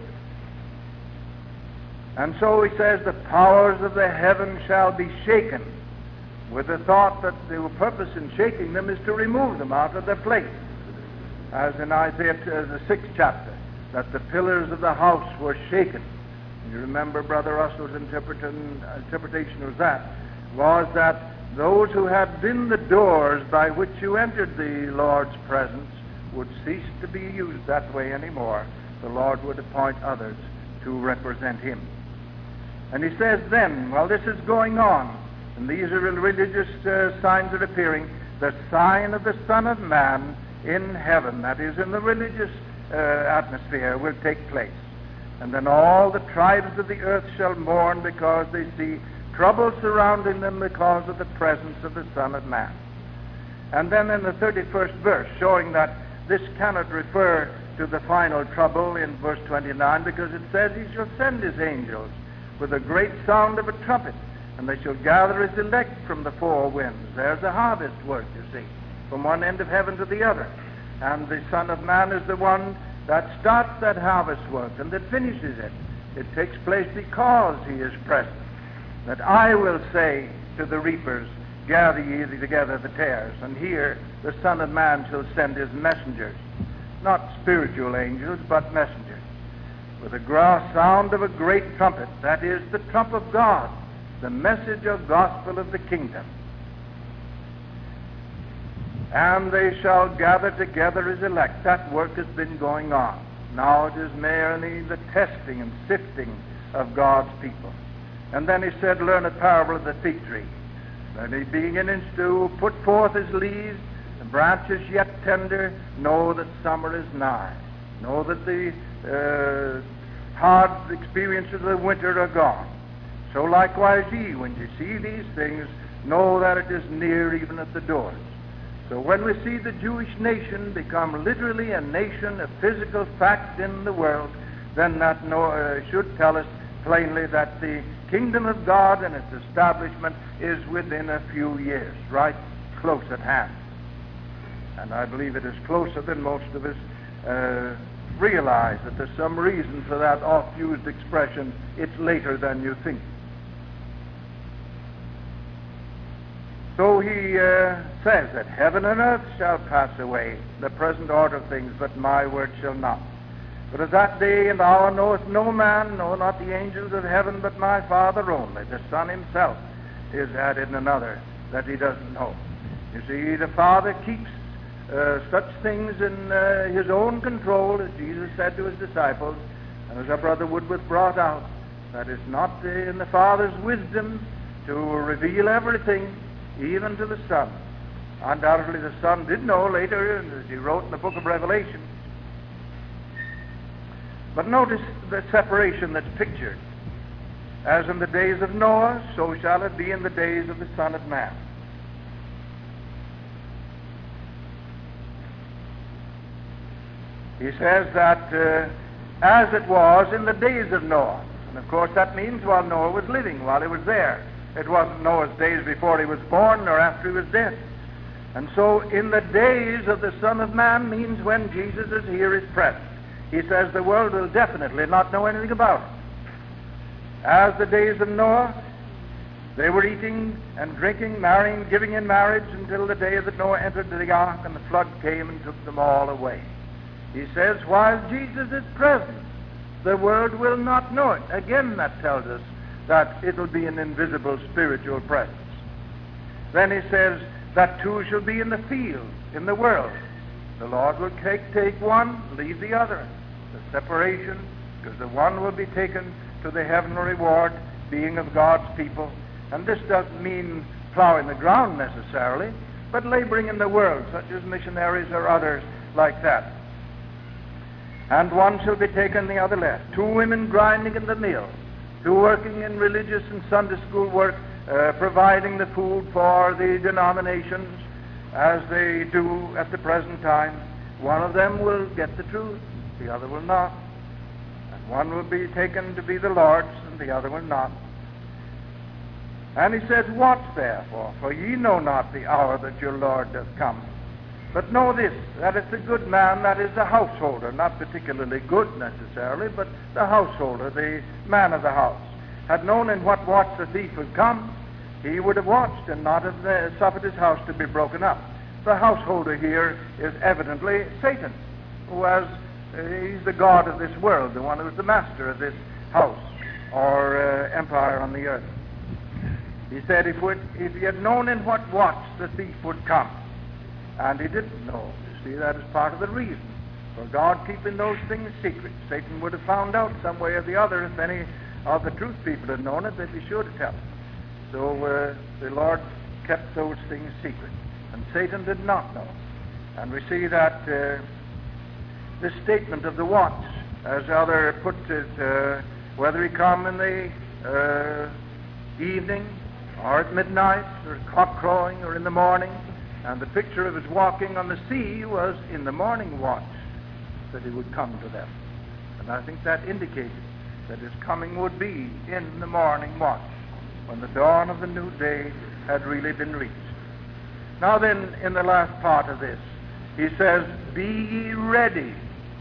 And so he says, the powers of the heaven shall be shaken, with the thought that the purpose in shaking them is to remove them out of their place. As in Isaiah, uh, the sixth chapter, that the pillars of the house were shaken. You remember Brother Russell's interpretation, interpretation of that, was that those who had been the doors by which you entered the Lord's presence would cease to be used that way anymore. The Lord would appoint others to represent him. And he says then, while this is going on, And these are religious uh, signs are appearing. The sign of the Son of Man in heaven, that is, in the religious uh, atmosphere, will take place. And then all the tribes of the earth shall mourn because they see trouble surrounding them because of the presence of the Son of Man. And then in the thirty-first verse, showing that this cannot refer to the final trouble in verse twenty-nine, because it says, he shall send his angels with a great sound of a trumpet, and they shall gather his elect from the four winds. There's a harvest work, you see, from one end of heaven to the other. And the Son of Man is the one that starts that harvest work and that finishes it. It takes place because he is present. That I will say to the reapers, gather ye together the tares, and here the Son of Man shall send his messengers, not spiritual angels, but messengers, with a gra- sound of a great trumpet, that is, the trump of God, the message or gospel of the kingdom. And they shall gather together his elect. That work has been going on. Now it is merely the testing and sifting of God's people. And then he said, learn a parable of the fig tree. Then he, beginning to put forth his leaves, the branches yet tender, know that summer is nigh. Know that the uh, hard experiences of the winter are gone. So likewise ye, when you see these things, know that it is near, even at the doors. So when we see the Jewish nation become literally a nation of physical fact in the world, then that no, uh, should tell us plainly that the kingdom of God and its establishment is within a few years, right close at hand. And I believe it is closer than most of us uh, realize, that there's some reason for that oft-used expression, it's later than you think. So he uh, says that heaven and earth shall pass away, the present order of things, but my word shall not. But of that day and hour knoweth no man, no, not the angels of heaven, but my Father only. The Son himself is added another that he doesn't know. You see, the Father keeps uh, such things in uh, his own control, as Jesus said to his disciples, and as our brother Woodworth brought out, that it's not in the Father's wisdom to reveal everything, even to the Son. Undoubtedly the Son did know later, as he wrote in the book of Revelation. But notice the separation that's pictured. As in the days of Noah, so shall it be in the days of the Son of Man. He says that uh, as it was in the days of Noah. And of course that means while Noah was living, while he was there. It wasn't Noah's days before he was born or after he was dead. And so in the days of the Son of Man means when Jesus is here, is present. He says the world will definitely not know anything about it. As the days of Noah, they were eating and drinking, marrying, giving in marriage until the day that Noah entered the ark and the flood came and took them all away. He says while Jesus is present, the world will not know it. Again, that tells us that it'll be an invisible spiritual presence. Then he says that two shall be in the field, in the world. The Lord will take, take one, leave the other. The separation, because the one will be taken to the heavenly reward, being of God's people. And this doesn't mean plowing the ground necessarily, but laboring in the world, such as missionaries or others like that. And one shall be taken, the other left. Two women grinding in the mill, two working in religious and Sunday school work, uh, providing the food for the denominations as they do at the present time. One of them will get the truth, the other will not. And one will be taken to be the Lord's, and the other will not. And he says, watch therefore, for ye know not the hour that your Lord doth come. But know this, that it's a good man, that is the householder, not particularly good necessarily, but the householder, the man of the house, had known in what watch the thief would come, he would have watched and not have uh, suffered his house to be broken up. The householder here is evidently Satan, who has, uh, he's the god of this world, the one who is the master of this house or uh, empire on the earth. He said if, would, if he had known in what watch the thief would come, and he didn't know. You see, that is part of the reason for God keeping those things secret. Satan would have found out some way or the other. If any of the truth people had known it, they'd be sure to tell it. So uh, the Lord kept those things secret, and Satan did not know. And we see that uh, this statement of the watch, as other puts it, uh, whether he come in the uh, evening or at midnight or cock crowing or in the morning, and the picture of his walking on the sea was in the morning watch that he would come to them. And I think that indicated that his coming would be in the morning watch, when the dawn of the new day had really been reached. Now then, in the last part of this, he says, "Be ye ready."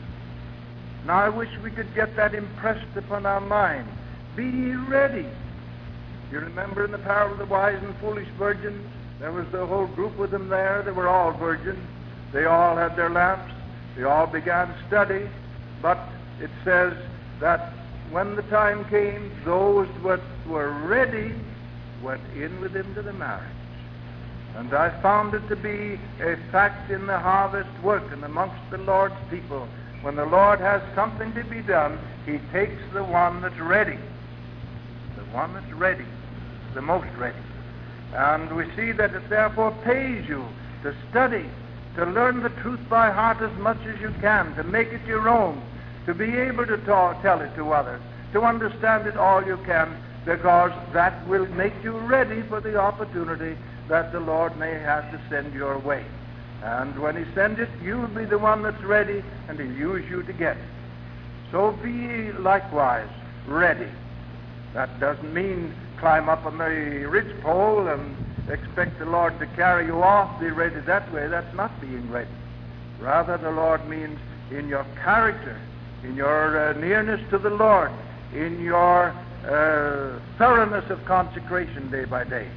Now I wish we could get that impressed upon our mind. Be ye ready. You remember in the parable of the wise and foolish virgins, there was the whole group with them there. They were all virgins. They all had their lamps. They all began study. But it says that when the time came, those that were ready went in with him to the marriage. And I found it to be a fact in the harvest work and amongst the Lord's people. When the Lord has something to be done, he takes the one that's ready. The one that's ready, the most ready. And we see that it therefore pays you to study, to learn the truth by heart as much as you can, to make it your own, to be able to talk, tell it to others, to understand it all you can, because that will make you ready for the opportunity that the Lord may have to send your way. And when he sends it, you'll be the one that's ready, and he'll use you to get it. So be likewise ready. That doesn't mean climb up on the ridgepole and expect the Lord to carry you off, be ready that way. That's not being ready. Rather, the Lord means in your character, in your uh, nearness to the Lord, in your uh, thoroughness of consecration day by day.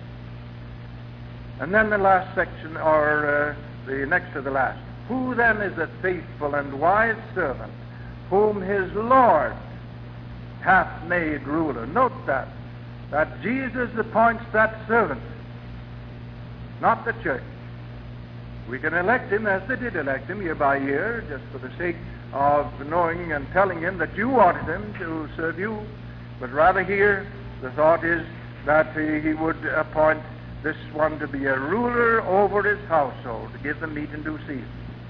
And then the last section, or uh, the next to the last. Who then is a faithful and wise servant, whom his Lord hath made ruler? Note that. That Jesus appoints that servant, not the church. We can elect him as they did elect him year by year, just for the sake of knowing and telling him that you wanted him to serve you. But rather here, the thought is that he, he would appoint this one to be a ruler over his household, to give them meat in due season.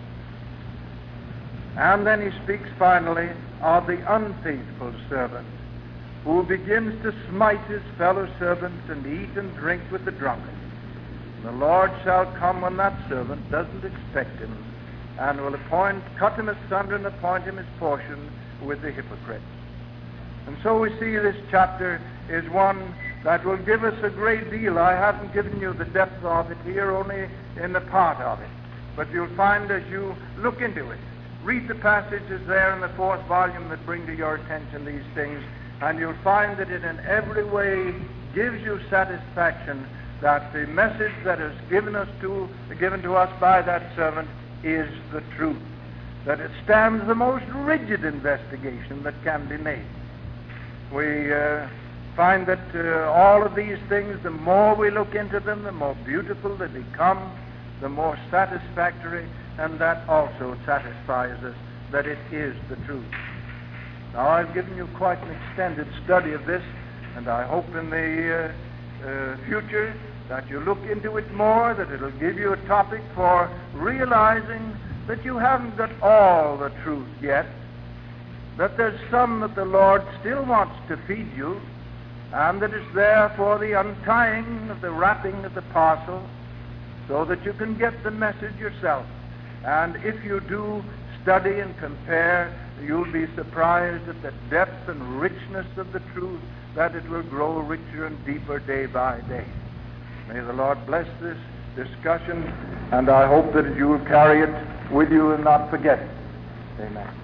And then he speaks finally of the unfaithful servant, who begins to smite his fellow servants and eat and drink with the drunken. The Lord shall come when that servant doesn't expect him, and will appoint, cut him asunder and appoint him his portion with the hypocrites. And so we see this chapter is one that will give us a great deal. I haven't given you the depth of it here, only in the part of it. But you'll find as you look into it, read the passages there in the fourth volume that bring to your attention these things, and you'll find that it in every way gives you satisfaction that the message that is given us to given to us by that servant is the truth, that it stands the most rigid investigation that can be made. We uh, find that uh, all of these things, the more we look into them, the more beautiful they become, the more satisfactory, and that also satisfies us that it is the truth. Now, I've given you quite an extended study of this, and I hope in the uh, uh, future that you look into it more, that it'll give you a topic for realizing that you haven't got all the truth yet, that there's some that the Lord still wants to feed you, and that it's there for the untying of the wrapping of the parcel, so that you can get the message yourself. And if you do study and compare, you'll be surprised at the depth and richness of the truth, that it will grow richer and deeper day by day. May the Lord bless this discussion, and I hope that you will carry it with you and not forget it. Amen.